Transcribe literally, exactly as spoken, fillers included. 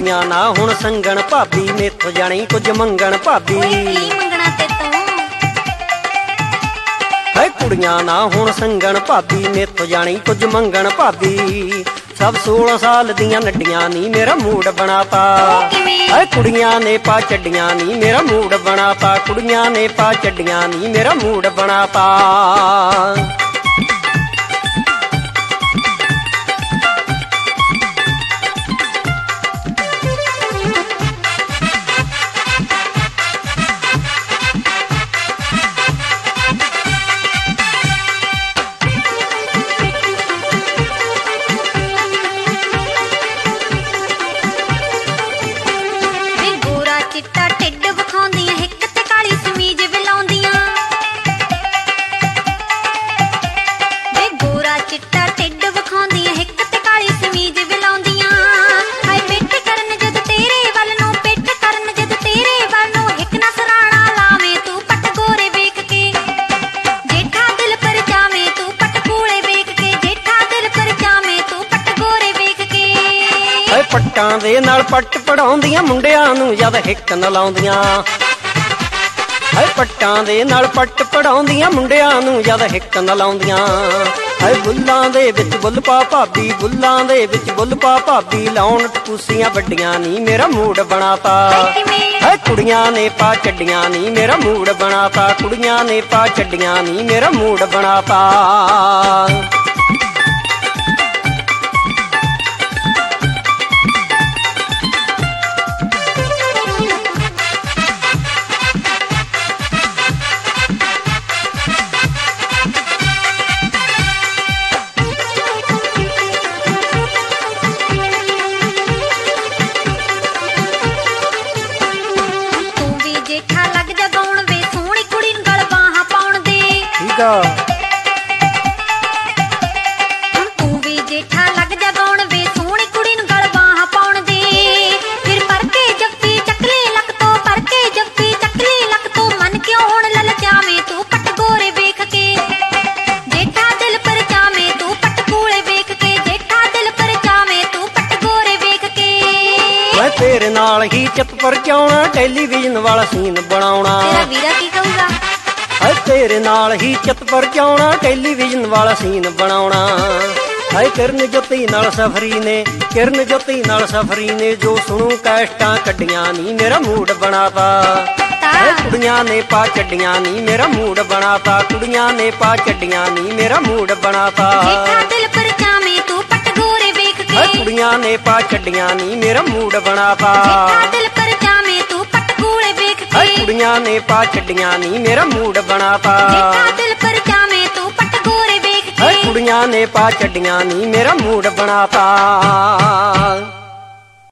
ਕੁੜੀਆਂ ਨਾ ਹੁਣ ਸੰਗਣ ਭਾਬੀ, ਮੇਥੋਂ ਜਾਣੀ ਕੁਝ ਮੰਗਣ ਭਾਬੀ। ਹੈ ਕੁੜੀਆਂ ਨਾ ਹੁਣ ਸੰਗਣ ਭਾਬੀ, ਮੇਥੋਂ ਜਾਣੀ ਕੁਝ ਮੰਗਣ ਭਾਬੀ। ਸਭ ਸੋਲਾਂ ਸਾਲ ਦੀਆਂ ਨੱਡੀਆਂ ਨੀ ਮੇਰਾ ਮੂਡ ਬਣਾਤਾ। ਹੈ ਕੁੜੀਆਂ ਨੇ ਪਾ ਚੱਡੀਆਂ ਨੀ ਮੇਰਾ ਮੂਡ ਬਣਾਤਾ। ਕੁੜੀਆਂ ਨੇ ਪਾ ਚੱਡੀਆਂ ਨੀ ਮੇਰਾ ਮੂਡ ਬਣਾਤਾ। ਪੱਟਾਂ ਦੇ ਨਾਲ ਪੱਟ ਪੜਾਉਂਦੀਆਂ ਮੁੰਡਿਆਂ ਨੂੰ ਜਦ ਹਿੱਕ ਨਾ ਲਾਉਂਦੀਆਂ। ਹੈ ਪੱਟਾਂ ਦੇ ਨਾਲ ਪੱਟ ਪੜਾਉਂਦੀਆਂ ਮੁੰਡਿਆਂ ਨੂੰ ਜਦ ਹਿੱਕ ਨਾ ਲਾਉਂਦੀਆਂ। ਹੈ ਬੁੱਲਾਂ ਦੇ ਵਿੱਚ ਬੁੱਲ ਪਾ ਭਾਬੀ, ਬੁੱਲਾਂ ਦੇ ਵਿੱਚ ਬੁੱਲ ਪਾ ਭਾਬੀ। ਲਾਉਣ ਟਪੂਸੀਆਂ ਵੱਡੀਆਂ ਨੀ ਮੇਰਾ ਮੂਡ ਬਣਾਤਾ। ਹੈ ਕੁੜੀਆਂ ਨੇ ਪਾ ਚੱਡੀਆਂ ਨੀ ਮੇਰਾ ਮੂਡ ਬਣਾਤਾ। ਕੁੜੀਆਂ ਨੇ ਪਾ ਚੱਡੀਆਂ ਨੀ ਮੇਰਾ ਮੂਡ ਬਣਾਤਾ। ਤੂੰ ਵੀ ਜੇਠਾ ਲੱਗ ਜਾ ਗਾਉਣ ਵੇ, ਸੋਹਣੀ ਕੁੜੀ ਨੂੰ ਗਲ ਬਾਹਾਂ ਪਾਉਣ ਦੇ। ਫਿਰ ਪਰ ਕੇ ਜੱਫੀ ਚੱਕਲੇ ਲੱਕ ਤੋਂ, ਪਰ ਕੇ ਜੱਫੀ ਚੱਕਲੇ ਲੱਕ ਤੋਂ। ਮਨ ਕਿਉਂ ਹੁਣ ਲਲਚਾਵੇਂ ਤੂੰ ਪੱਟ ਗੋਰੇ ਵੇਖ ਕੇ। ਜੇਠਾ ਦਿਲ ਪਰਚਾਵੇਂ ਤੂੰ ਪੱਟ ਕੂਲੇ ਵੇਖ ਕੇ। ਜੇਠਾ ਦਿਲ ਪਰਚਾਵੇਂ ਤੂੰ ਪੱਟ ਗੋਰੇ ਵੇਖ ਕੇ। ਮੈਂ ਤੇਰੇ ਨਾਲ ਹੀ ਚਿੱਤ ਪਰਚਾਉਣਾ, ਟੈਲੀਵਿਜ਼ਨ ਵਾਲਾ ਸੀਨ ਬਣਾਉਣਾ। ਤੇਰਾ ਵੀਰਾ ਕੀ ਕਹੂਗਾ? ਹੈ ਤੇਰੇ ਨਾਲ ਹੀ ਚਿੱਤ ਪਰਚਾਉਣਾ, ਟੈਲੀਵਿਜ਼ਨ ਵਾਲਾ ਸੀਨ ਬਣਾਉਣਾ। ਹੈ ਕਿਰਨ ਜੋਤੀ ਨਾਲ ਸਫਰੀ ਨੇ, ਕਿਰਨ ਜੋਤੀ ਨਾਲ ਸਫਰੀ ਨੇ। ਜੋ ਸੁਣੂ ਕੈਸਟਾਂ ਕੱਢੀਆਂ ਨੀ ਮੇਰਾ ਮੂਡ ਬਣਾਤਾ। ਹੈ ਕੁੜੀਆਂ ਨੇ ਪਾ ਚੱਡੀਆਂ ਨੀ ਮੇਰਾ ਮੂਡ ਬਣਾਤਾ। ਕੁੜੀਆਂ ਨੇ ਪਾ ਚੱਡੀਆਂ ਨੀ ਮੇਰਾ ਮੂਡ ਬਣਾਤਾ। ਜੇਠਾ ਦਿਲ ਪਰਚਾਵੇਂ ਤੂੰ ਪੱਟ ਗੋਰੇ ਵੇਖ ਕੇ। ਹੈ ਕੁੜੀਆਂ ਨੇ ਪਾ ਚੱਡੀਆਂ ਨੀ ਮੇਰਾ ਮੂਡ ਬਣਾਤਾ। ਜੇਠਾ ਦਿਲ ਪਰਚਾਵੇਂ ਤੂੰ ਪੱਟ ਕੂਲੇ ਵੇਖ ਕੇ। ਹੈ ਕੁੜੀਆਂ ਨੇ ਪਾ ਚੱਡੀਆਂ ਨੀ ਮੇਰਾ ਮੂਡ ਬਣਾਤਾ। ਜੇਠਾ ਦਿਲ ਪਰਚਾਵੇਂ ਤੂੰ ਪੱਟ ਗੋਰੇ ਵੇਖ ਕੇ। ਹੈ ਕੁੜੀਆਂ ਨੇ ਪਾ ਚੱਡੀਆਂ ਨੀ ਮੇਰਾ ਮੂਡ ਬਣਾਤਾ।